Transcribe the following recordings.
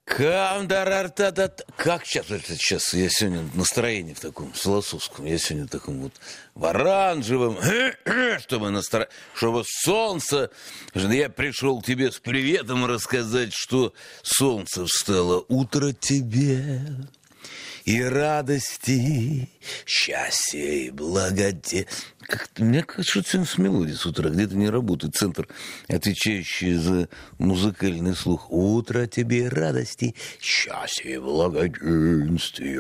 Как сейчас? Я сегодня настроение в таком философском. Я сегодня таком вот в оранжевом, чтобы солнце. Я пришел к тебе с приветом рассказать, что солнце встало. Утро тебе и радости, счастья и благодати. Мне кажется, что сегодня с мелодией с утра где-то не работает центр, отвечающий за музыкальный слух. Утро тебе радости, счастья и благоденствия.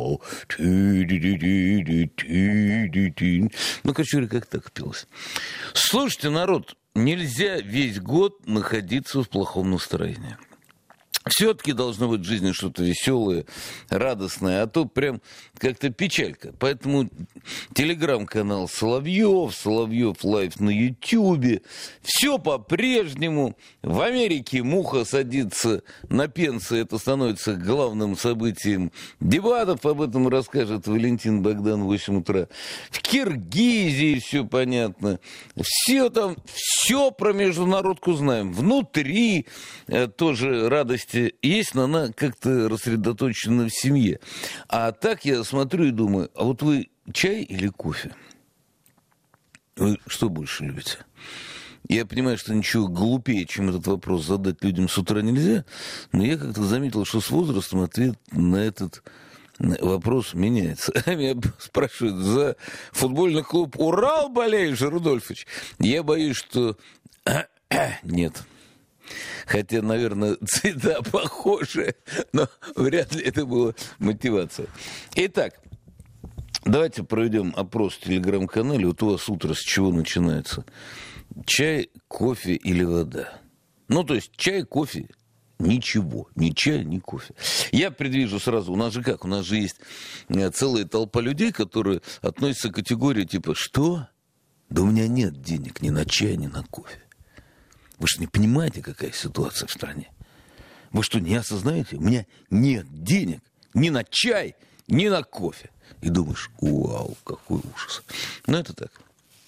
Ну, короче, как так пелось. Слушайте, народ, нельзя весь год находиться в плохом настроении. Все-таки должно быть в жизни что-то веселое, радостное, а то прям как-то печалька. Поэтому телеграм-канал Соловьев Лайв на Ютьюбе. Все по-прежнему. В Америке муха садится на пенсию, это становится главным событием дебатов. Об этом расскажет Валентин Богдан в 8 утра. В Киргизии все понятно. Все там, все про международку знаем. Внутри тоже радости есть, но она как-то рассредоточена в семье. А так я смотрю и думаю, а вот вы чай или кофе? Вы что больше любите? Я понимаю, что ничего глупее, чем этот вопрос задать людям с утра нельзя, но я как-то заметил, что с возрастом ответ на этот вопрос меняется. Меня спрашивают, за футбольный клуб «Урал» болеешь, Рудольфович? Я боюсь, что нет. Хотя, наверное, цвета похожи, но вряд ли это была мотивация. Итак, давайте проведем опрос в телеграм-канале. Вот у вас утро с чего начинается? Чай, кофе или вода? Ну, то есть чай, кофе, ничего. Ни чая, ни кофе. Я предвижу сразу, у нас же как? У нас же есть целая толпа людей, которые относятся к категории типа «Что? Да у меня нет денег ни на чай, ни на кофе». Вы что, не понимаете, какая ситуация в стране? Вы что, не осознаете? У меня нет денег ни на чай, ни на кофе. И думаешь, вау, какой ужас. Ну, это так.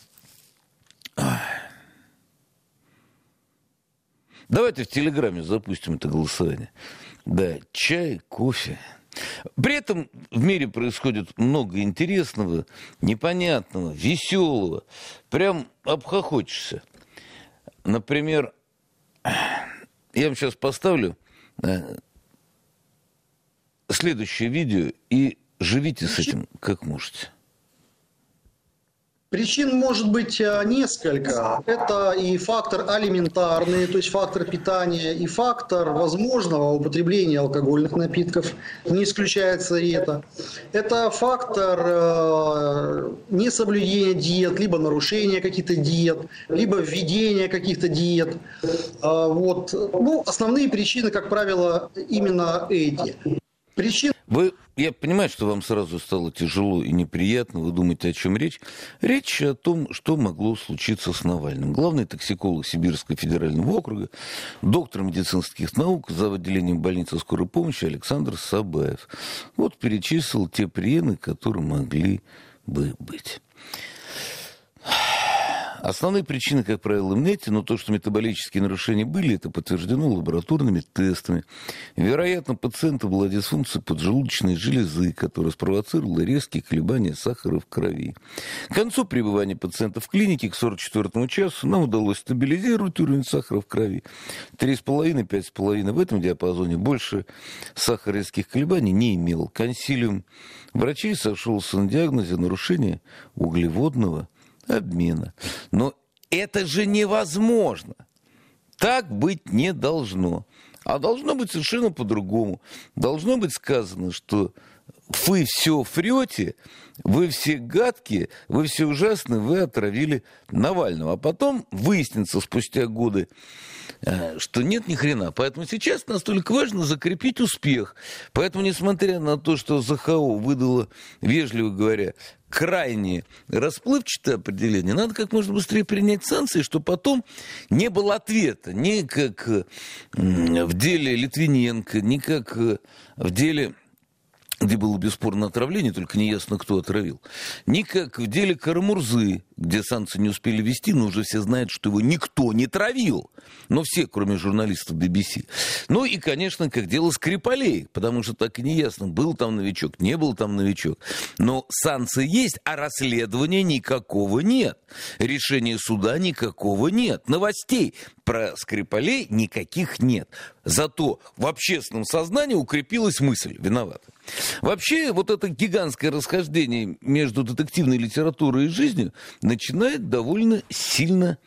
Давайте в Телеграме запустим это голосование. Да, чай, кофе. При этом в мире происходит много интересного, непонятного, веселого. Прям обхохочешься. Например, я вам сейчас поставлю следующее видео и живите с этим как можете. Причин может быть несколько. Это и фактор алиментарный, то есть фактор питания, и фактор возможного употребления алкогольных напитков. Не исключается и это. Это фактор несоблюдения диет, либо нарушения каких-то диет, либо введения каких-то диет. Вот. Ну, основные причины, как правило, именно эти. Я понимаю, что вам сразу стало тяжело и неприятно. Вы думаете, о чем речь? Речь о том, что могло случиться с Навальным. Главный токсиколог Сибирского федерального округа, доктор медицинских наук, зав. Отделением больницы скорой помощи Александр Сабаев. Вот перечислил те причины, которые могли бы быть. Основные причины, как правило, в нете, но то, что метаболические нарушения были, это подтверждено лабораторными тестами. Вероятно, пациента была дисфункция поджелудочной железы, которая спровоцировала резкие колебания сахара в крови. К концу пребывания пациента в клинике, к 44-му часу, нам удалось стабилизировать уровень сахара в крови. 3,5-5,5 в этом диапазоне. Больше сахар резких колебаний не имел. Консилиум врачей сошелся на диагнозе нарушения углеводного обмена. Но это же невозможно. Так быть не должно. А должно быть совершенно по-другому. Должно быть сказано, что вы все врете, вы все гадкие, вы все ужасные, вы отравили Навального. А потом выяснится спустя годы, что нет ни хрена. Поэтому сейчас настолько важно закрепить успех. Поэтому, несмотря на то, что ЗХО выдало, вежливо говоря, крайне расплывчатое определение, надо как можно быстрее принять санкции, чтобы потом не было ответа. Не как в деле Литвиненко, не как в деле где было бесспорно отравление, только неясно, кто отравил. Ни как в деле Карамурзы, где санкции не успели ввести, но уже все знают, что его никто не травил. Но все, кроме журналистов BBC. Ну и, конечно, как дело Скрипалей, потому что так и неясно, был там новичок, не был там новичок. Но санкции есть, а расследования никакого нет. Решения суда никакого нет. Новостей про Скрипалей никаких нет. Зато в общественном сознании укрепилась мысль: виновата. Вообще, вот это гигантское расхождение между детективной литературой и жизнью начинает довольно сильно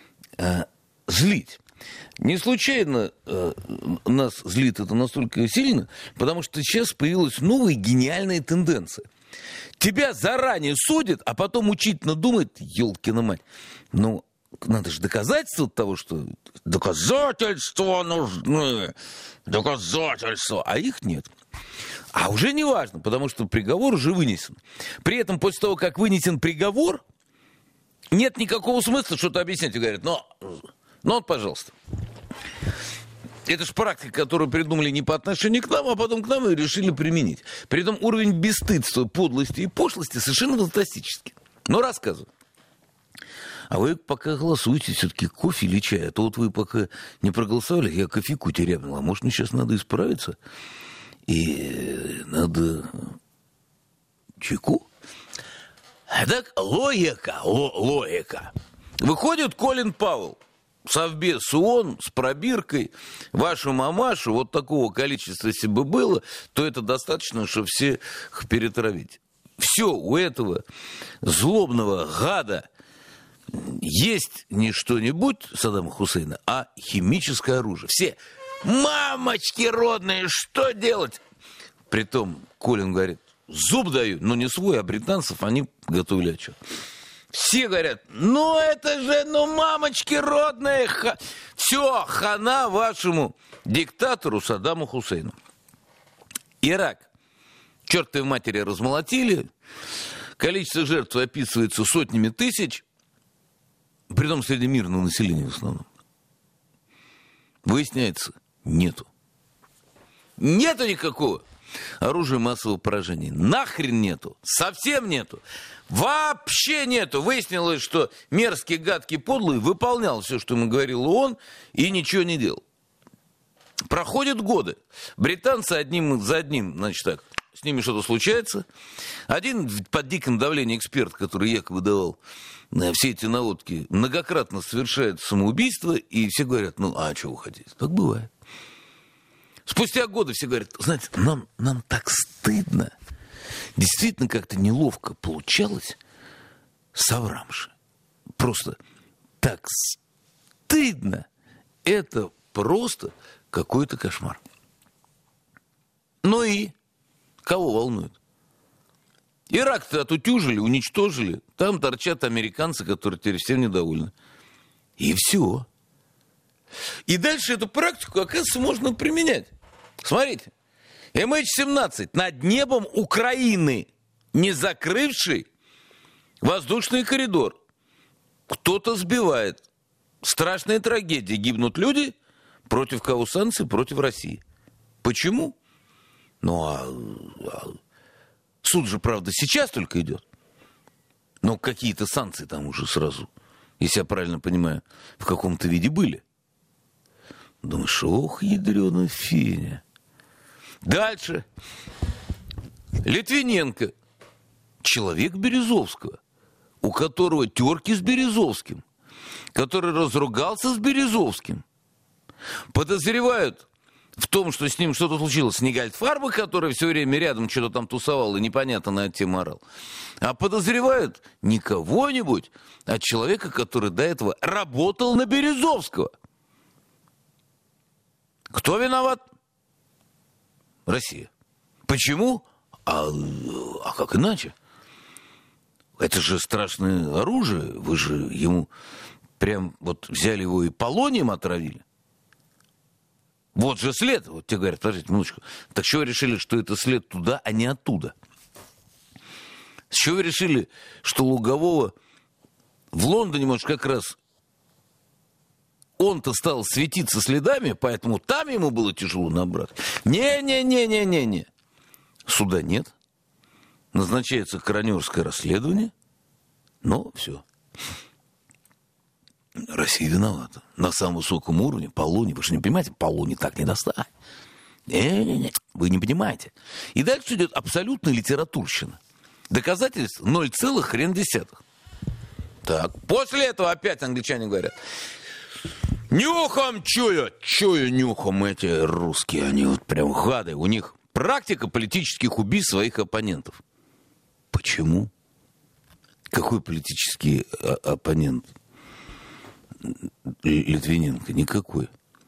злить. Не случайно нас злит это настолько сильно, потому что сейчас появилась новая гениальная тенденция. Тебя заранее судят, а потом учительно думает: елкина мать, ну, надо же доказательства того, что доказательства нужны, доказательства, а их нет. А уже не важно, потому что приговор уже вынесен. При этом после того, как вынесен приговор, нет никакого смысла что-то объяснять. И говорят: ну вот, пожалуйста. Это же практика, которую придумали не по отношению к нам, а потом к нам и решили применить. При этом уровень бесстыдства, подлости и пошлости совершенно фантастический. Но рассказываю. А вы пока голосуете, все-таки кофе или чай? А то вот вы пока не проголосовали, я кофейку терял. А может, мне сейчас надо исправиться? И надо чайку? Так, логика. Выходит Колин Пауэлл, совбез ООН с пробиркой: вашу мамашу, вот такого количества, если бы было, то это достаточно, чтобы всех перетравить. Все, у этого злобного гада есть не что-нибудь Саддама Хусейна, а химическое оружие. Все: мамочки родные, что делать? Притом Колин говорит: зуб даю, но не свой, а британцев, они готовили отчет. Все говорят: ну это же, мамочки родные, все, хана вашему диктатору Саддаму Хусейну. Ирак чертовой матери размолотили, количество жертв описывается сотнями тысяч, притом среди мирного населения в основном. Выясняется, нету. Нету никакого оружия массового поражения. Нахрен нету. Совсем нету. Вообще нету. Выяснилось, что мерзкий, гадкий, подлый выполнял все, что ему говорил ООН, и ничего не делал. Проходят годы. Британцы одним за одним, значит так, с ними что-то случается. Один под диким давлением эксперт, который якобы давал все эти наводки, многократно совершает самоубийство, и все говорят: ну, а что вы хотите? Так бывает. Спустя годы все говорят: знаете, нам так стыдно. Действительно как-то неловко получалось с Аврамши. Просто так стыдно. Это просто какой-то кошмар. Ну и кого волнует? Ирак-то отутюжили, уничтожили. Там торчат американцы, которые теперь всем недовольны. И все. И дальше эту практику, оказывается, можно применять. Смотрите. MH17 над небом Украины, не закрывший воздушный коридор. Кто-то сбивает. Страшная трагедия. Гибнут люди. Против кого санкции? Против России. Почему? Суд же, правда, сейчас только идет. Но какие-то санкции там уже сразу, если я правильно понимаю, в каком-то виде были. Думаешь: ох, ядрёна феня. Дальше. Литвиненко. Человек Березовского, у которого терки с Березовским, который разругался с Березовским. Подозревают в том, что с ним что-то случилось. Не Гальдфарба, который все время рядом что-то там тусовал и непонятно на эту тему орал. А подозревают не кого-нибудь, а человека, который до этого работал на Березовского. Кто виноват? Россия. Почему? А как иначе? Это же страшное оружие. Вы же ему прям вот взяли его и полонием отравили. Вот же след. Вот тебе говорят: подождите минуточку. Так что вы решили, что это след туда, а не оттуда? С чего вы решили, что Лугового в Лондоне, может, как раз он-то стал светиться следами, поэтому там ему было тяжело набрать? Не-не-не-не-не-не. Суда нет. Назначается коронерское расследование. Но все. Россия виновата. На самом высоком уровне, по Луне. Вы же не понимаете, по Луне так не достать. Не-не-не, вы не понимаете. И дальше идет абсолютная литературщина. Доказательств 0,1. Так, после этого опять англичане говорят: нюхом чую нюхом эти русские, они вот прям гады. У них практика политических убийств своих оппонентов. Почему? Какой политический оппонент Литвиненко? Никакой.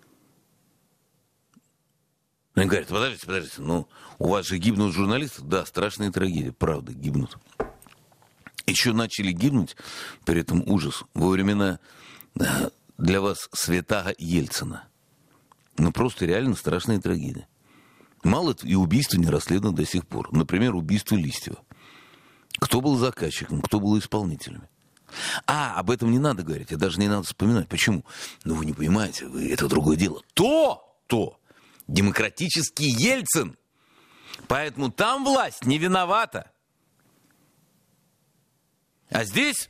Они говорят: подождите, ну, у вас же гибнут журналисты. Да, страшная трагедия, правда, гибнут. Еще начали гибнуть, при этом ужас, во времена для вас святаго Ельцина. Ну, просто реально страшная трагедия. Мало и убийства не расследовано до сих пор. Например, убийство Листьева. Кто был заказчиком, кто был исполнителем. Об этом не надо говорить, и даже не надо вспоминать. Почему? Ну, вы не понимаете, это другое дело. То демократический Ельцин. Поэтому там власть не виновата. А здесь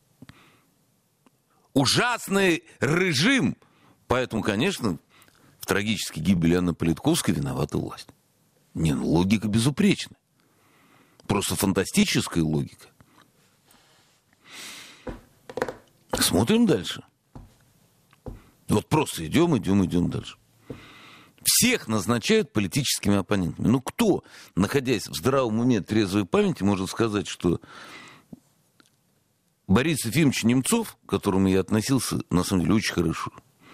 ужасный режим. Поэтому, конечно, в трагической гибели Анны Политковской виновата власть. Логика безупречная. Просто фантастическая логика. Смотрим дальше. Вот просто идем дальше. Всех назначают политическими оппонентами. Ну, кто, находясь в здравом уме, трезвой памяти, может сказать, что Борис Ефимович Немцов, к которому я относился, на самом деле, очень хорошо,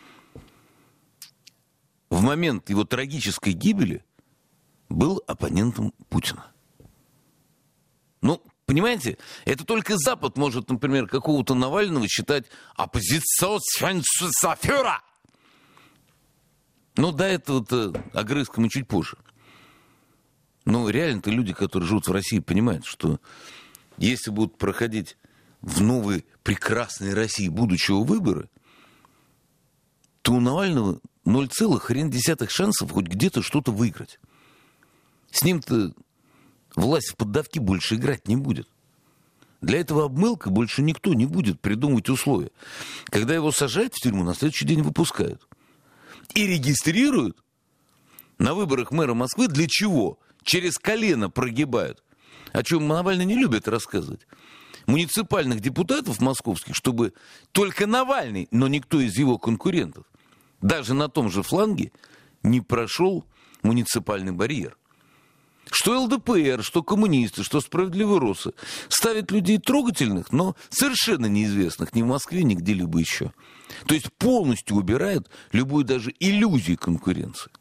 в момент его трагической гибели был оппонентом Путина. Ну, понимаете, это только Запад может, например, какого-то Навального считать оппозиционсфюрер. Ну, до этого-то огрызка мы чуть позже. Но реально-то люди, которые живут в России, понимают, что если будут проходить в новой прекрасной России будущего выборы, то у Навального 0,1 шансов хоть где-то что-то выиграть. С ним-то власть в поддавки больше играть не будет. Для этого обмылка больше никто не будет придумывать условия. Когда его сажают в тюрьму, на следующий день выпускают. И регистрируют на выборах мэра Москвы для чего? Через колено прогибают. О чем Навальный не любит рассказывать. Муниципальных депутатов московских, чтобы только Навальный, но никто из его конкурентов, даже на том же фланге, не прошел муниципальный барьер. Что ЛДПР, что коммунисты, что справедливые россы ставят людей трогательных, но совершенно неизвестных ни в Москве, ни где-либо еще. То есть полностью убирают любую даже иллюзию конкуренции.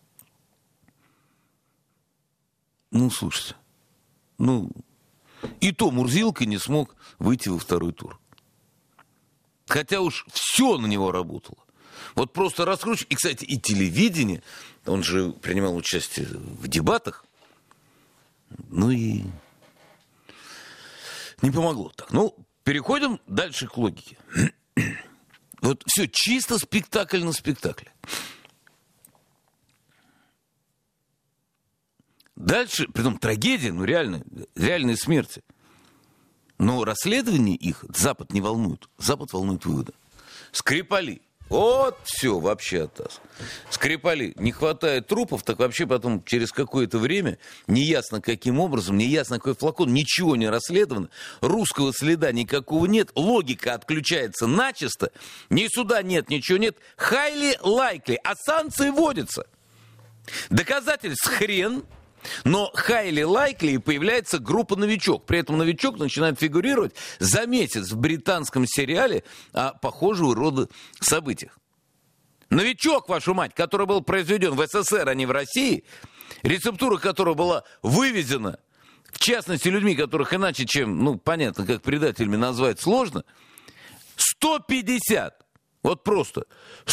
Ну, слушайте, и то Мурзилка не смог выйти во второй тур. Хотя уж все на него работало. Вот просто раскручивать. И, кстати, и телевидение, он же принимал участие в дебатах, и не помогло так. Переходим дальше к логике. Вот все чисто спектакль на спектакле. Дальше, притом трагедия, реальные смерти. Но расследование их Запад не волнует. Запад волнует выводы. Скрипали. Вот все, вообще оттас. Скрипали. Не хватает трупов, так вообще потом через какое-то время, неясно каким образом, неясно какой флакон, ничего не расследовано, русского следа никакого нет, логика отключается начисто, ни суда нет, ничего нет, highly likely, а санкции вводятся. Доказательств хрен. Но highly likely появляется группа «Новичок». При этом «Новичок» начинает фигурировать за месяц в британском сериале о похожего рода событиях. «Новичок», вашу мать, который был произведен в СССР, а не в России, рецептура которого была вывезена, в частности, людьми, которых иначе, чем, понятно, как предателями назвать сложно, 150, вот просто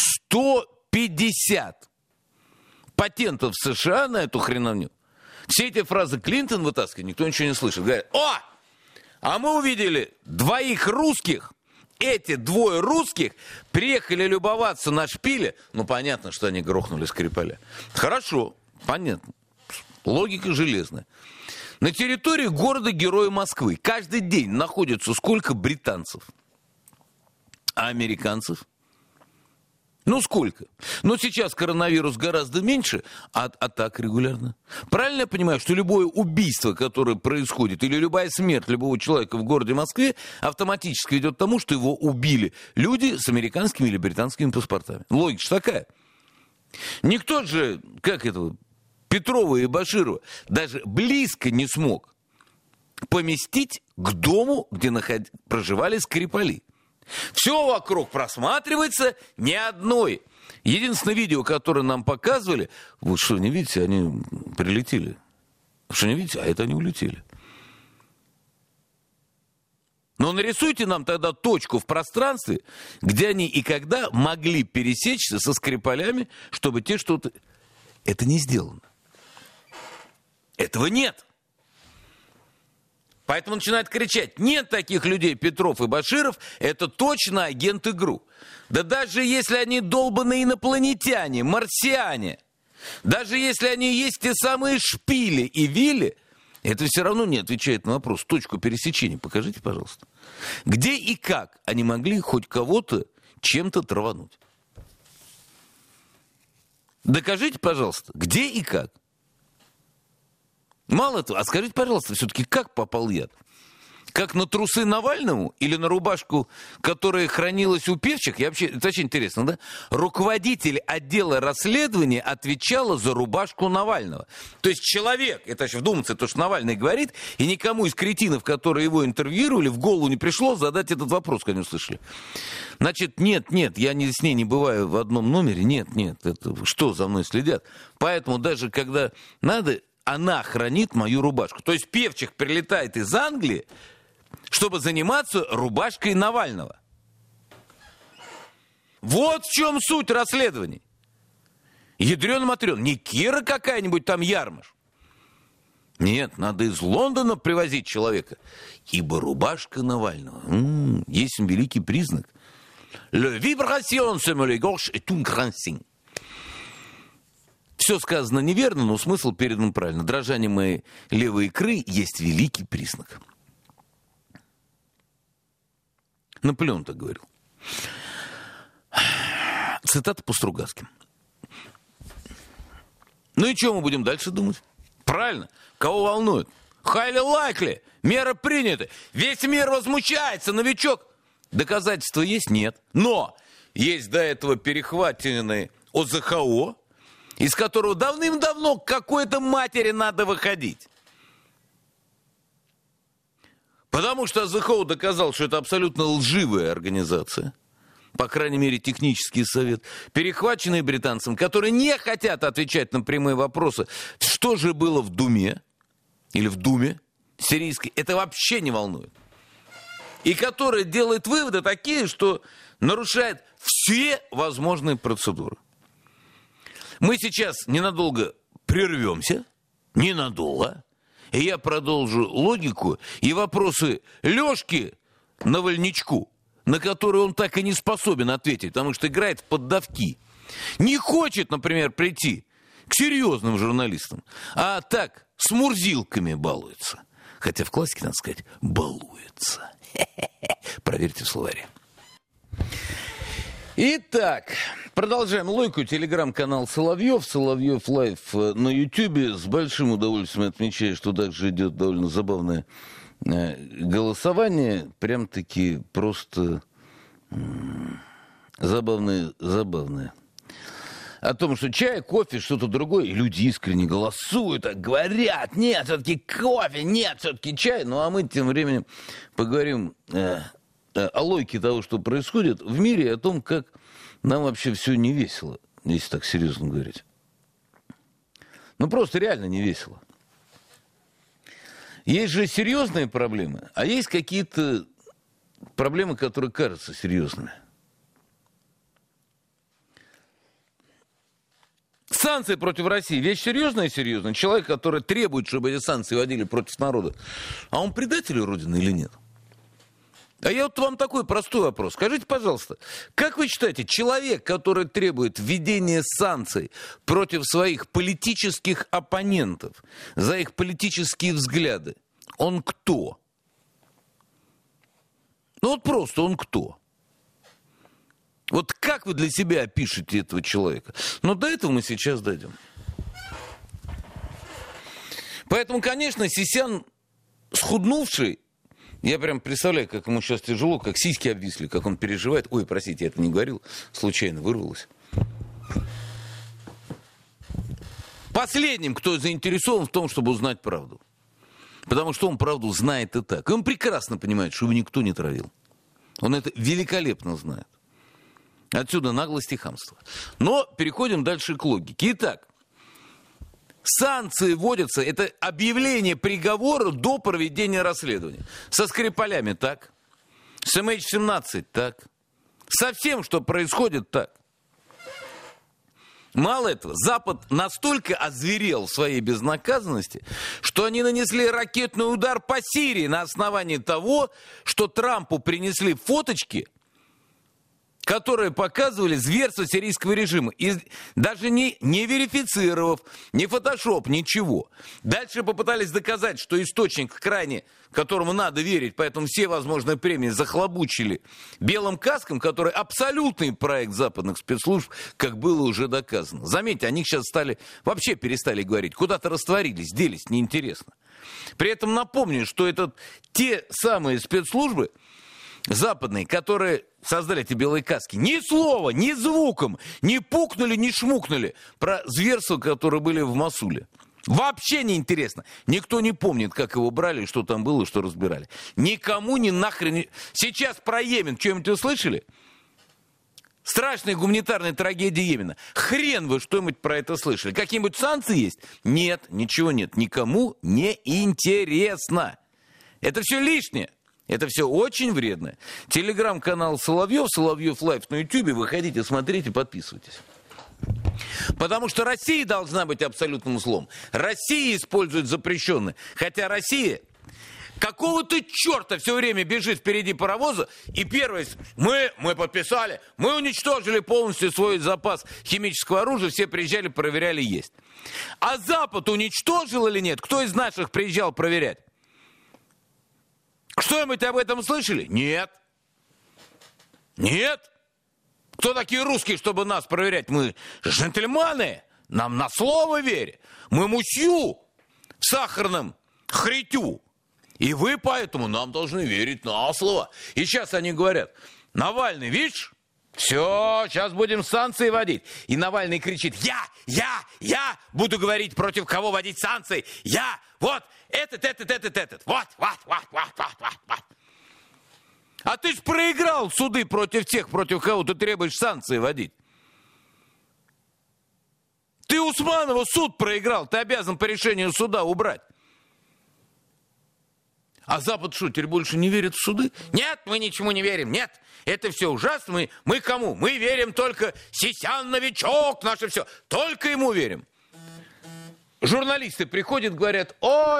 150 патентов в США на эту хреновню. Все эти фразы Клинтон вытаскивает, никто ничего не слышит. Говорят: а мы увидели двоих русских, эти двое русских приехали любоваться на шпиле. Понятно, что они грохнули Скрипаля. Хорошо, понятно. Логика железная. На территории города-героя Москвы каждый день находится сколько британцев? А американцев? Ну, сколько? Но сейчас коронавирус гораздо меньше, а так регулярно. Правильно я понимаю, что любое убийство, которое происходит, или любая смерть любого человека в городе Москве автоматически ведет к тому, что его убили люди с американскими или британскими паспортами? Логика же такая. Никто же, Петрова и Баширова даже близко не смог поместить к дому, где проживали Скрипали. Все вокруг просматривается, ни одной. Единственное видео, которое нам показывали, вы что, не видите, они прилетели. Что, не видите? А это они улетели. Но нарисуйте нам тогда точку в пространстве, где они и когда могли пересечься со Скрипалями, чтобы те что-то... Это не сделано. Этого нет. Поэтому начинают кричать, нет таких людей, Петров и Баширов, это точно агенты ГРУ. Да даже если они долбаные инопланетяне, марсиане, даже если они есть те самые Шпили и Вилли, это все равно не отвечает на вопрос. Точку пересечения покажите, пожалуйста. Где и как они могли хоть кого-то чем-то травануть? Докажите, пожалуйста, где и как. Мало того, а скажите, пожалуйста, все-таки как попал яд? Как на трусы Навальному или на рубашку, которая хранилась у певчих? Это очень интересно, да? Руководитель отдела расследования отвечала за рубашку Навального. То есть человек, это еще вдуматься, то, что Навальный говорит, и никому из кретинов, которые его интервьюировали, в голову не пришло задать этот вопрос, когда они услышали. Значит, нет, я с ней не бываю в одном номере, нет, это что, за мной следят? Поэтому даже когда надо... Она хранит мою рубашку. То есть певчих прилетает из Англии, чтобы заниматься рубашкой Навального. Вот в чем суть расследований. Ядрёна-матрёна. Не Кира какая-нибудь там Ярмаш. Нет, надо из Лондона привозить человека. Ибо рубашка Навального есть великий признак. Le vibration sur les gorges est un grand signe. Все сказано неверно, но смысл передан правильно. Дрожание моей левой икры есть великий признак. Наполеон так говорил. Цитата по Стругацким. Ну и что мы будем дальше думать? Правильно. Кого волнует? Highly likely. Меры приняты. Весь мир возмущается. Новичок. Доказательства есть? Нет. Но есть до этого перехваченные ОЗХО, из которого давным-давно к какой-то матери надо выходить. Потому что ОЗХО доказал, что это абсолютно лживая организация. По крайней мере, технический совет. Перехваченные британцам, которые не хотят отвечать на прямые вопросы, что же было в Думе, или в Думе сирийской, это вообще не волнует. И которая делает выводы такие, что нарушает все возможные процедуры. Мы сейчас ненадолго прервемся, ненадолго, и я продолжу логику и вопросы Лёшки Навальничку, на которые он так и не способен ответить, потому что играет в поддавки. Не хочет, например, прийти к серьезным журналистам, а так с мурзилками балуется. Хотя в классике, надо сказать, балуется. Проверьте в словаре. Итак, продолжаем логику. Телеграм-канал Соловьев, Соловьев Лайв на Ютьюбе. С большим удовольствием отмечаю, что также идет довольно забавное голосование. Прям-таки просто забавное. О том, что чай, кофе, что-то другое. И люди искренне голосуют, говорят, нет, все-таки кофе, нет, все-таки чай. Ну, а мы тем временем поговорим о логике того, что происходит в мире, и о том, как нам вообще все не весело, если так серьезно говорить. Ну, просто реально не весело. Есть же серьезные проблемы, а есть какие-то проблемы, которые кажутся серьезными. Санкции против России. Вещь серьезная и серьезная. Человек, который требует, чтобы эти санкции вводили против народа. А он предатель Родины или нет? А я вот вам такой простой вопрос. Скажите, пожалуйста, как вы считаете, человек, который требует введения санкций против своих политических оппонентов за их политические взгляды, он кто? Ну вот просто он кто? Вот как вы для себя опишете этого человека? Но до этого мы сейчас дойдем. Поэтому, конечно, Сисян схуднувший, я прям представляю, как ему сейчас тяжело, как сиськи обвисли, как он переживает. Ой, простите, я это не говорил, случайно вырвалось. Последним, кто заинтересован в том, чтобы узнать правду. Потому что он правду знает и так. И он прекрасно понимает, что его никто не травил. Он это великолепно знает. Отсюда наглость и хамство. Но переходим дальше к логике. Итак, санкции вводятся, это объявление приговора до проведения расследования. Со Скрипалями так, с MH17 так, со всем, что происходит, так. Мало этого, Запад настолько озверел в своей безнаказанности, что они нанесли ракетный удар по Сирии на основании того, что Трампу принесли фоточки, которые показывали зверство сирийского режима. И даже не верифицировав, не фотошоп, ничего. Дальше попытались доказать, что источник крайне, которому надо верить, поэтому все возможные премии захлобучили белым каском, который абсолютный проект западных спецслужб, как было уже доказано. Заметьте, о них сейчас вообще перестали говорить, куда-то растворились, делись, неинтересно. При этом напомню, что это те самые спецслужбы западные, которые создали эти белые каски, ни слова, ни звуком не пукнули, не шмукнули про зверства, которые были в Мосуле. Вообще не интересно. Никто не помнит, как его брали, что там было, что разбирали. Никому ни нахрен... Сейчас про Йемен что-нибудь услышали? Страшная гуманитарная трагедия Йемена. Хрен вы что-нибудь про это слышали. Какие-нибудь санкции есть? Нет, ничего нет. Никому не интересно. Это все лишнее. Это все очень вредно. Телеграм-канал Соловьев, Соловьев Лайв на Ютубе. Выходите, смотрите, подписывайтесь. Потому что Россия должна быть абсолютным злом. Россия использует запрещенное. Хотя Россия какого-то черта все время бежит впереди паровоза. И первое, мы подписали, мы уничтожили полностью свой запас химического оружия. Все приезжали, проверяли, есть. А Запад уничтожил или нет? Кто из наших приезжал проверять? Что-нибудь об этом слышали? Нет. Нет. Кто такие русские, чтобы нас проверять? Мы джентльмены, нам на слово верь. Мы мусью в сахарном хритю. И вы поэтому нам должны верить на слово. И сейчас они говорят, Навальный, видишь? Все, сейчас будем санкции вводить. И Навальный кричит, я буду говорить, против кого вводить санкции. Я, вот, этот. Вот. А ты ж проиграл суды против тех, против кого ты требуешь санкции вводить. Ты Усманова суд проиграл, ты обязан по решению суда убрать. А Запад что, теперь больше не верит в суды? Нет, мы ничему не верим, нет. Это все ужасно. Мы кому? Мы верим только Сисян, новичок, наше все. Только ему верим. Журналисты приходят, говорят,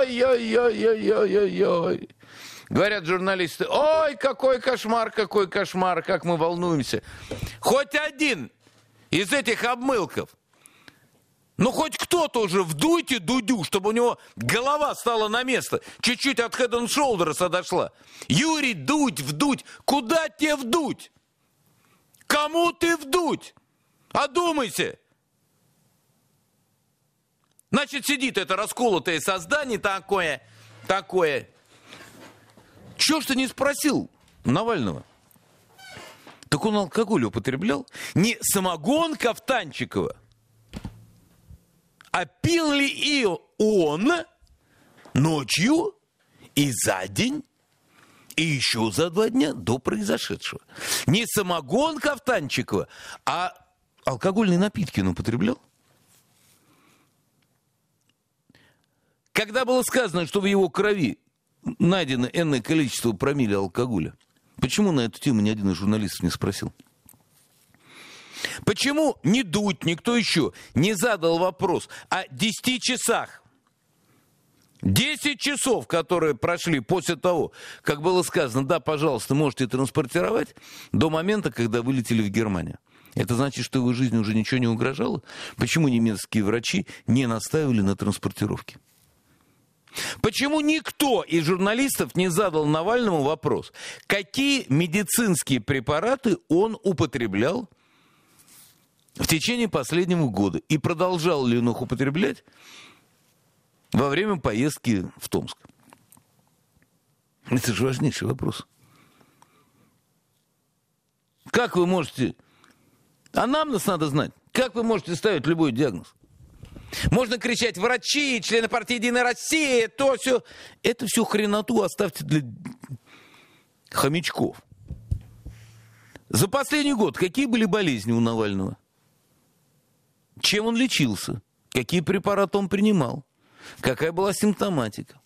ой. Говорят журналисты, ой, какой кошмар, как мы волнуемся. Хоть один из этих обмылков, ну хоть кто-то уже вдуйте дудю, чтобы у него голова стала на место, чуть-чуть от Head and Shoulders отошла. Юрий, вдуть, куда тебе вдуть? Кому ты вдуть? Одумайся. Значит, сидит это расколотое создание такое. Чего ж ты не спросил Навального? Так он алкоголь употреблял? Не самогон Кафтанчикова, а пил ли и он ночью и за день, и еще за 2 дня до произошедшего? Не самогон Кафтанчикова, а алкогольные напитки он употреблял? Когда было сказано, что в его крови найдено энное количество промилле алкоголя, почему на эту тему ни один из журналистов не спросил? Почему ни Дудь, никто еще не задал вопрос о 10 часах 10 часов, которые прошли после того, как было сказано, да, пожалуйста, можете транспортировать, до момента, когда вылетели в Германию. Это значит, что его жизни уже ничего не угрожало? Почему немецкие врачи не настаивали на транспортировке? Почему никто из журналистов не задал Навальному вопрос, какие медицинские препараты он употреблял в течение последнего года и продолжал ли он их употреблять во время поездки в Томск? Это же важнейший вопрос. Как вы можете... Анамнез надо знать. Как вы можете ставить любой диагноз? Можно кричать: врачи, члены партии «Единая Россия», то все. Это всю хреноту оставьте для хомячков. За последний год какие были болезни у Навального? Чем он лечился? Какие препараты он принимал? Какая была симптоматика?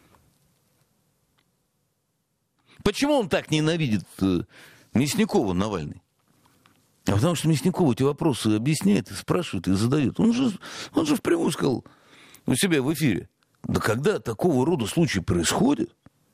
Почему он так ненавидит Мясникова, Навальный? А потому что Мясников эти вопросы объясняет, и спрашивает, и задает. Он же впрямую сказал у себя в эфире: да когда такого рода случаи происходят,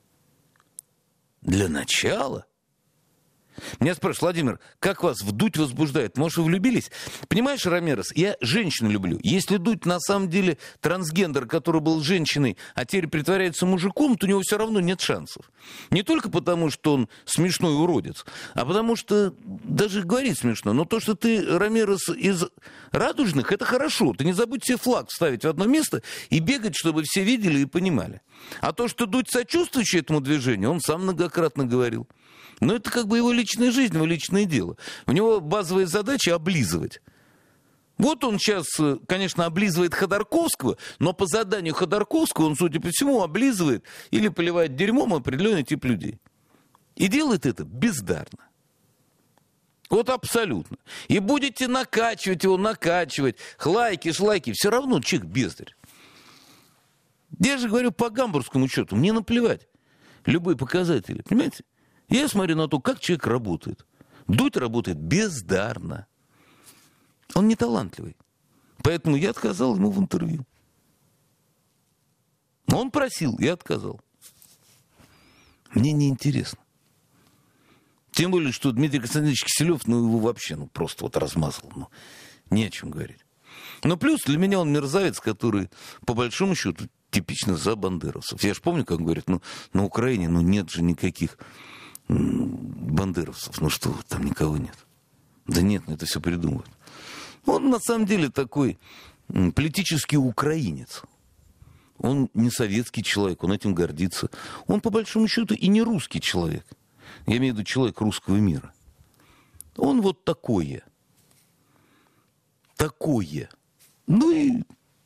для начала... Меня спрашивают: Владимир, как вас вдуть возбуждает? Может, вы влюбились? Понимаешь, Рамерес, я женщину люблю. Если Дудь на самом деле трансгендер, который был женщиной, а теперь притворяется мужиком, то у него все равно нет шансов. Не только потому, что он смешной уродец, а потому что даже говорить смешно. Но то, что ты, Рамерес, из радужных, это хорошо. Ты не забудь себе флаг вставить в одно место и бегать, чтобы все видели и понимали. А то, что Дудь сочувствующий этому движению, он сам многократно говорил. Но это как бы его личная жизнь, его личное дело. У него базовая задача — облизывать. Вот он сейчас, конечно, облизывает Ходорковского, но по заданию Ходорковского он, судя по всему, облизывает или поливает дерьмом определенный тип людей. И делает это бездарно. Вот абсолютно. И будете накачивать его, хлайки, шлайки, все равно человек бездарь. Я же говорю по гамбургскому счету, мне наплевать. Любые показатели, понимаете? Я смотрю на то, как человек работает. Дудь работает бездарно. Он не талантливый. Поэтому я отказал ему в интервью. Он просил, я отказал. Мне неинтересно. Тем более, что Дмитрий Константинович Киселев, его вообще, просто размазал. Не о чем говорить. Но плюс для меня он мерзавец, который, по большому счету, типично за бандеровцев. Я же помню, как говорят, на Украине, нет же никаких бандеровцев. Что, там никого нет. Да нет, это все придумывают. Он на самом деле такой политический украинец. Он не советский человек, он этим гордится. Он, по большому счету, и не русский человек. Я имею в виду человек русского мира. Он вот такое. Такое. И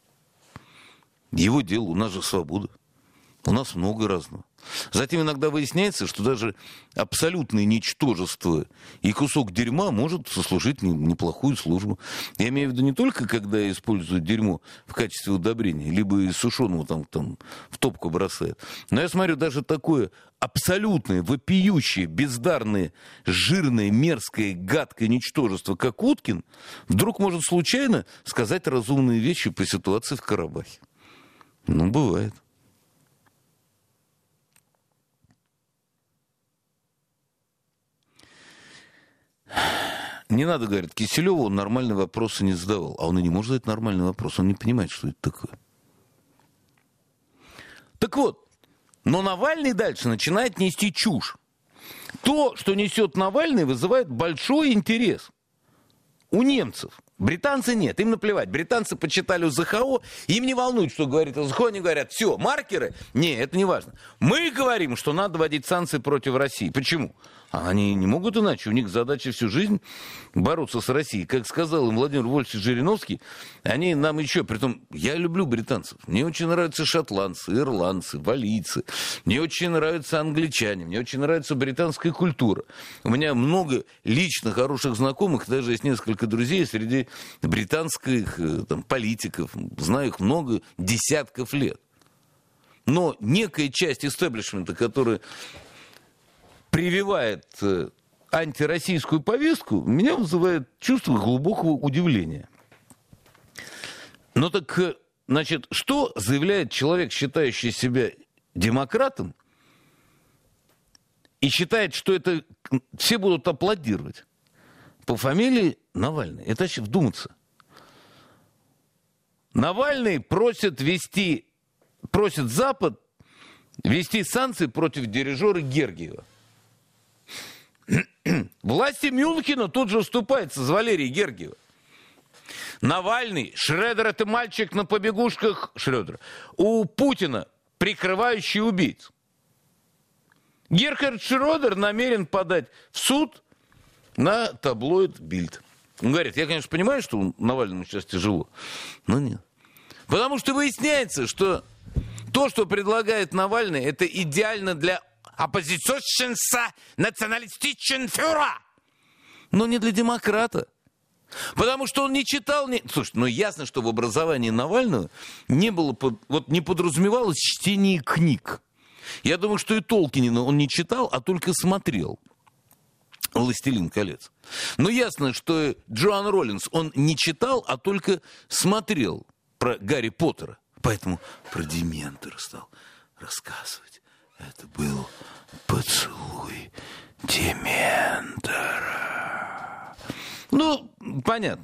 его дело. У нас же свобода. У нас много разного. Затем иногда выясняется, что даже абсолютное ничтожество и кусок дерьма может сослужить неплохую службу. Я имею в виду не только, когда используют дерьмо в качестве удобрения, либо из сушеного там в топку бросают. Но я смотрю, даже такое абсолютное, вопиющее, бездарное, жирное, мерзкое, гадкое ничтожество, как Уткин, вдруг может случайно сказать разумные вещи по ситуации в Карабахе. Бывает. Не надо, говорит, Киселеву, он нормальные вопросы не задавал. А он и не может задать нормальный вопрос. Он не понимает, что это такое. Так вот, но Навальный дальше начинает нести чушь. То, что несет Навальный, вызывает большой интерес у немцев. Британцы нет, им наплевать. Британцы почитали УЗХО, им не волнует, что говорит УЗХО, они говорят: все, маркеры, не, это не важно. Мы говорим, что надо вводить санкции против России. Почему? А они не могут иначе, у них задача всю жизнь бороться с Россией. Как сказал им Владимир Вольфович Жириновский, они нам еще, притом, я люблю британцев, мне очень нравятся шотландцы, ирландцы, валийцы, мне очень нравятся англичане, мне очень нравится британская культура. У меня много лично хороших знакомых, даже есть несколько друзей среди британских политиков, знаю их много десятков лет. Но некая часть истеблишмента, которая прививает антироссийскую повестку, меня вызывает чувство глубокого удивления. Но так значит, что заявляет человек, считающий себя демократом, и считает, что это все будут аплодировать? По фамилии Навальный. Это вообще вдуматься. Навальный просит Запад ввести санкции против дирижера Гергиева. Власти Мюнхена тут же уступаются с Валерией Гергиева. Навальный, Шредер — это мальчик на побегушках Шредера. У Путина прикрывающий убийц. Герхард Шредер намерен подать в суд на таблоид Бильд. Он говорит, я, конечно, понимаю, что Навальному сейчас тяжело, но нет. Потому что выясняется, что то, что предлагает Навальный, это идеально для оппозиционщенца националистичен фюрера, но не для демократа. Потому что он не читал... Слушай, ну ясно, что в образовании Навального не подразумевалось чтение книг. Я думаю, что и Толкинина он не читал, а только смотрел «Властелин колец». Но ясно, что Джоан Роллинс он не читал, а только смотрел про Гарри Поттера. Поэтому про Дементора стал рассказывать. Это был поцелуй Дементора. Ну, понятно.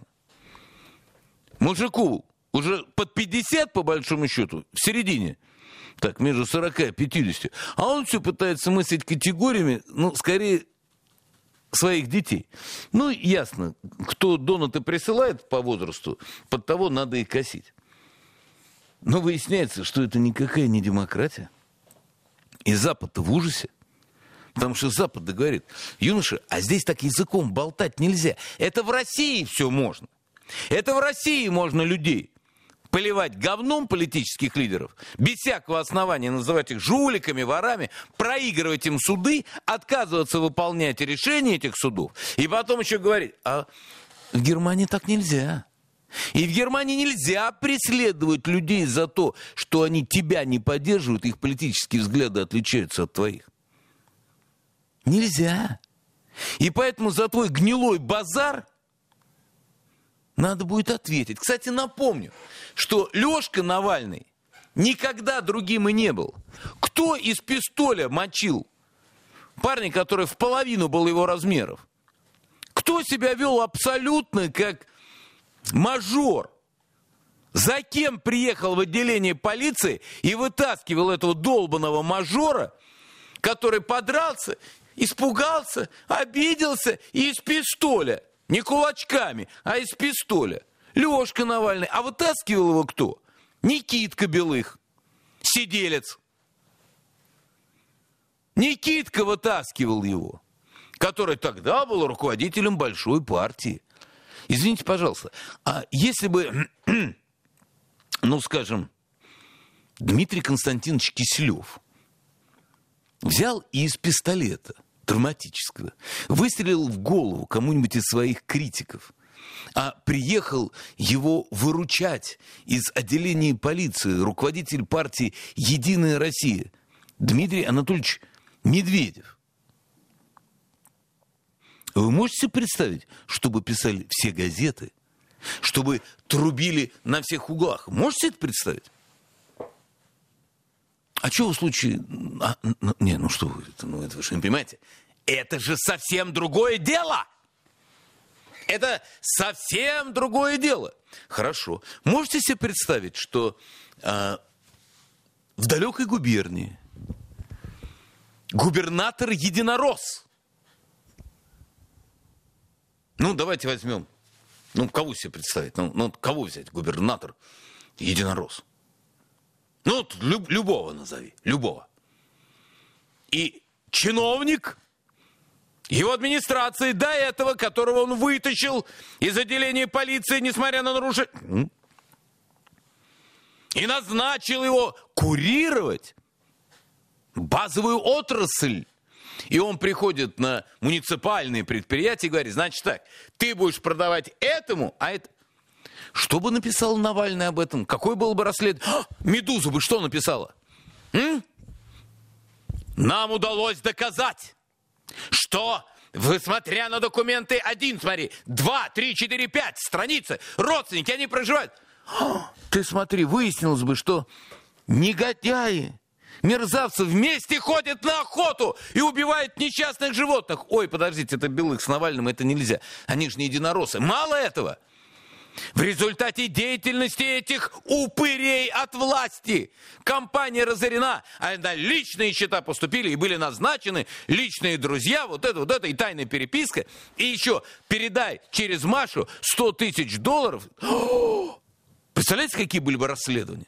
Мужику уже под 50, по большому счету, в середине, так, между 40 и 50, а он все пытается мыслить категориями, ну, скорее, своих детей. Ну, ясно, кто донаты присылает по возрасту, под того надо и косить. Но выясняется, что это никакая не демократия. И Запад-то в ужасе. Потому что Запад говорит, юноша, а здесь так языком болтать нельзя. Это в России все можно. Это в России можно людей поливать говном политических лидеров, без всякого основания называть их жуликами, ворами, проигрывать им суды, отказываться выполнять решения этих судов, и потом еще говорить, а в Германии так нельзя. И в Германии нельзя преследовать людей за то, что они тебя не поддерживают, их политические взгляды отличаются от твоих. Нельзя. И поэтому за твой гнилой базар надо будет ответить. Кстати, напомню, что Лёшка Навальный никогда другим и не был. Кто из пистоля мочил парня, который в половину был его размеров? Кто себя вел абсолютно как мажор? За кем приехал в отделение полиции и вытаскивал этого долбаного мажора, который подрался, испугался, обиделся и из пистоля, не кулачками, а из пистоля. Лёшка Навальный. А вытаскивал его кто? Никитка Белых, сиделец. Никитка вытаскивал его, который тогда был руководителем большой партии. Извините, пожалуйста, а если бы, ну, скажем, Дмитрий Константинович Киселев взял и из пистолета травматического выстрелил в голову кому-нибудь из своих критиков, а приехал его выручать из отделения полиции руководитель партии «Единая Россия» Дмитрий Анатольевич Медведев. Вы можете себе представить, чтобы писали все газеты, чтобы трубили на всех углах? Можете это представить? А что в случае... ну что вы, это вы же не понимаете. Это же совсем другое дело! Это совсем другое дело. Хорошо. Можете себе представить, что в далекой губернии губернатор единорос. Ну, давайте возьмем. Ну, кого себе представить? Ну, кого взять? Губернатор единорос. Ну, вот любого назови. Любого. И чиновник его администрации до этого, которого он вытащил из отделения полиции, несмотря на нарушение, и назначил его курировать базовую отрасль. И он приходит на муниципальные предприятия и говорит, значит так, ты будешь продавать этому, а это... Что бы написал Навальный об этом? Какой был бы расследование? «Медуза» бы что написала? Нам удалось доказать, что, смотря на документы 1, смотри, 2, 3, 4, 5 страницы, родственники, они проживают. Ты смотри, выяснилось бы, что негодяи, мерзавцы вместе ходят на охоту и убивают несчастных животных. Ой, подождите, это Белых с Навальным, это нельзя. Они же не единороссы. Мало этого. В результате деятельности этих упырей от власти компания разорена, а на личные счета поступили и были назначены личные друзья, вот это и тайная переписка. И еще передай через Машу $100 тысяч. Представляете, какие были бы расследования?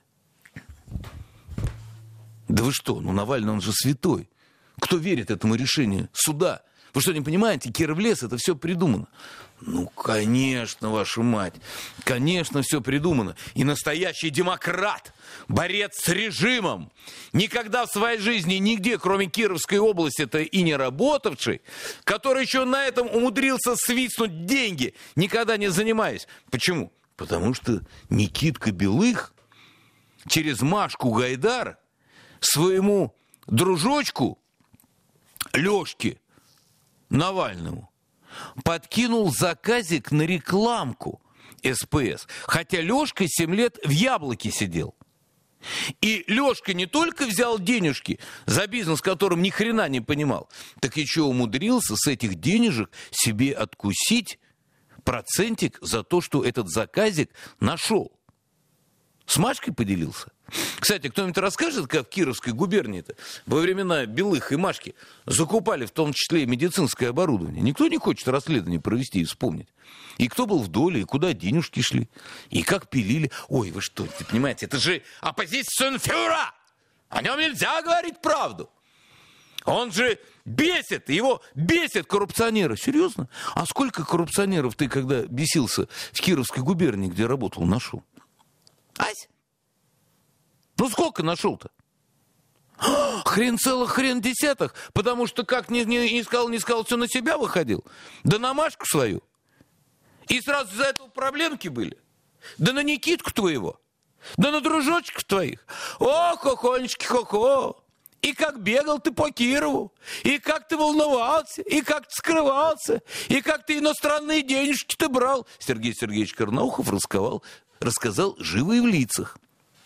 Да вы что, Навальный, он же святой. Кто верит этому решению суда? Вы что, не понимаете, Кировлес, это все придумано. Конечно, вашу мать, конечно, все придумано. И настоящий демократ, борец с режимом, никогда в своей жизни нигде, кроме Кировской области-то и не работавший, который еще на этом умудрился свистнуть деньги, никогда не занимаясь. Почему? Потому что Никитка Белых через Машку Гайдар своему дружочку Лёшке Навальному подкинул заказик на рекламку СПС. Хотя Лёшка 7 лет в Яблоке сидел. И Лёшка не только взял денежки за бизнес, которым ни хрена не понимал, так еще умудрился с этих денежек себе откусить процентик за то, что этот заказик нашел. С Машкой поделился. Кстати, кто-нибудь расскажет, как в Кировской губернии-то во времена Белых и Машки закупали в том числе и медицинское оборудование? Никто не хочет расследование провести и вспомнить. И кто был в доле, и куда денежки шли, и как пилили. Ой, вы что, ты понимаете, это же оппозиционфюрер! О нем нельзя говорить правду. Он же бесит, его бесит коррупционеры. Серьезно? А сколько коррупционеров ты, когда бесился в Кировской губернии, где работал, нашел? Ась? Ну сколько нашел-то? Хрен целых, хрен десятых. Потому что как не искал, все на себя выходил. Да на Машку свою. И сразу из-за этого проблемки были. Да на Никитку твоего. Да на дружочков твоих. О, хохонечки, хо-хо. И как бегал ты по Кирову. И как ты волновался. И как ты скрывался. И как ты иностранные денежки-то брал. Сергей Сергеевич Карнаухов рассказал живо и в лицах.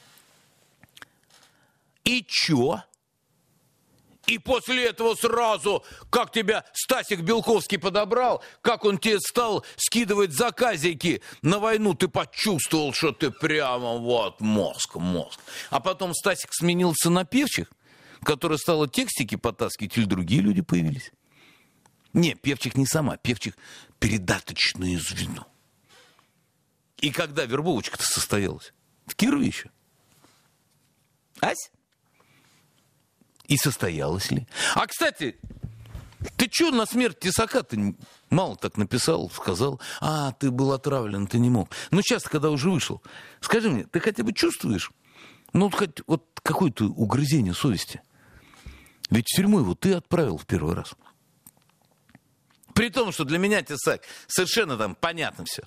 И чё? И после этого сразу, как тебя Стасик Белковский подобрал, как он тебе стал скидывать заказики на войну, ты почувствовал, что ты прямо вот мозг. А потом Стасик сменился на Певчих, которая стала текстики потаскивать, или другие люди появились. Не, Певчих не сама, Певчих передаточное звено. И когда вербовочка-то состоялась? В Кирове еще. Ась? И состоялась ли? А, кстати, ты что на смерть Тесака-то мало так написал, сказал? А, ты был отравлен, ты не мог. Ну, сейчас, когда уже вышел, скажи мне, ты хотя бы чувствуешь, хоть вот какое-то угрызение совести? Ведь в тюрьму его ты отправил в первый раз. При том, что для меня Тесак совершенно там понятно все.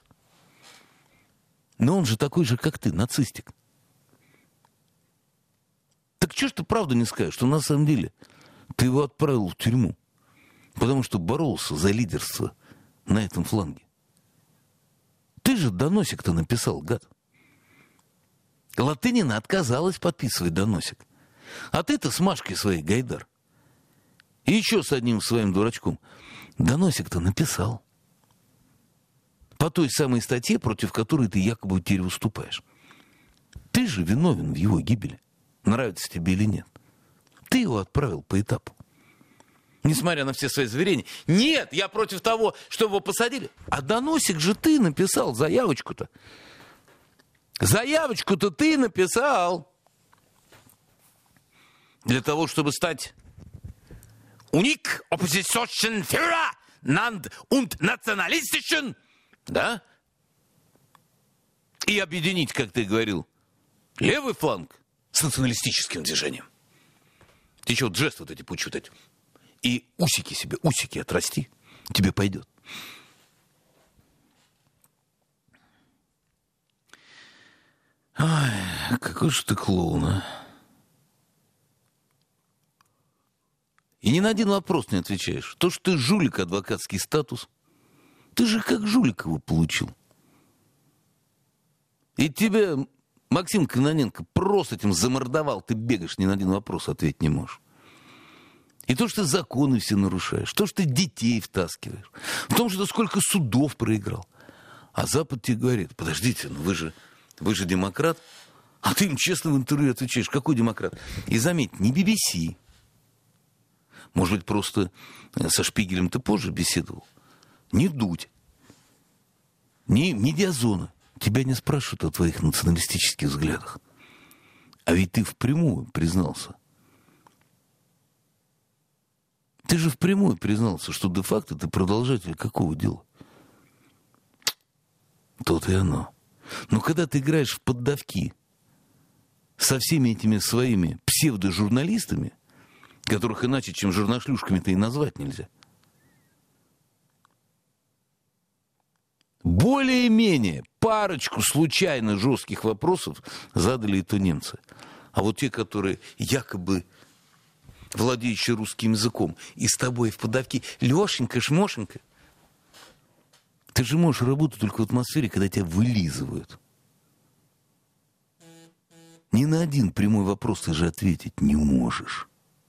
Но он же такой же, как ты, нацистик. Так что ж ты правду не скажешь, что на самом деле ты его отправил в тюрьму, потому что боролся за лидерство на этом фланге. Ты же доносик-то написал, гад. Латынина отказалась подписывать доносик. А ты-то с Машкой своей, Гайдар, и еще с одним своим дурачком, доносик-то написал. По той самой статье, против которой ты якобы теперь выступаешь. Ты же виновен в его гибели. Нравится тебе или нет. Ты его отправил по этапу. Несмотря на все свои заверения. Нет, я против того, чтобы его посадили. А доносик же ты написал, заявочку-то. Заявочку-то ты написал. Для того, чтобы стать уник Oppositionsführer nannt und nationalistischen. Да? И объединить, как ты говорил, левый фланг с националистическим движением. Ты что, вот жесты вот эти пучи вот эти. И усики себе, усики отрасти. Тебе пойдет. Ай, какой же ты клоун, а. И ни на один вопрос не отвечаешь. То, что ты жулик, адвокатский статус, ты же как жулик его получил. И тебя Максим Кононенко просто этим замордовал. Ты бегаешь, ни на один вопрос ответить не можешь. И то, что ты законы все нарушаешь, то, что ты детей втаскиваешь, в том, что ты сколько судов проиграл. А Запад тебе говорит, подождите, ну вы же демократ, а ты им честно в интервью отвечаешь, какой демократ? И заметь, не BBC. Может быть, просто со Шпигелем ты позже беседовал. Не Дудь, не Медиазона. Тебя не спрашивают о твоих националистических взглядах. А ведь ты впрямую признался. Ты же впрямую признался, что де-факто ты продолжатель какого дела? То-то и оно. Но когда ты играешь в поддавки со всеми этими своими псевдожурналистами, которых иначе, чем журношлюшками-то и назвать нельзя, более-менее парочку случайно жестких вопросов задали и то немцы. А вот те, которые якобы владеющие русским языком, и с тобой в поддавки, Лешенька, Шмошенька, ты же можешь работать только в атмосфере, когда тебя вылизывают. Ни на один прямой вопрос ты же ответить не можешь.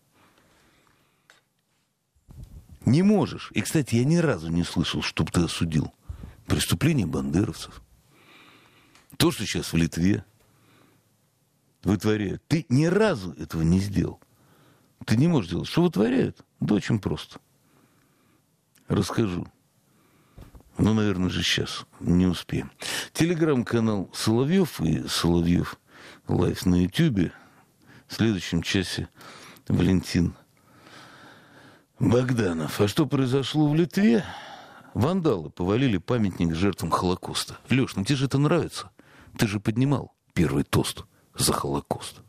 Не можешь. И, кстати, я ни разу не слышал, чтобы ты осудил преступление бандеровцев. То, что сейчас в Литве вытворяют. Ты ни разу этого не сделал. Ты не можешь делать. Что вытворяют? Да очень просто. Расскажу. Ну, наверное, же сейчас не успеем. Телеграм-канал Соловьев и Соловьев Лайф на Ютьюбе. В следующем часе Валентин Богданов. А что произошло в Литве? Вандалы повалили памятник жертвам Холокоста. Леш, ну тебе же это нравится. Ты же поднимал первый тост за Холокост.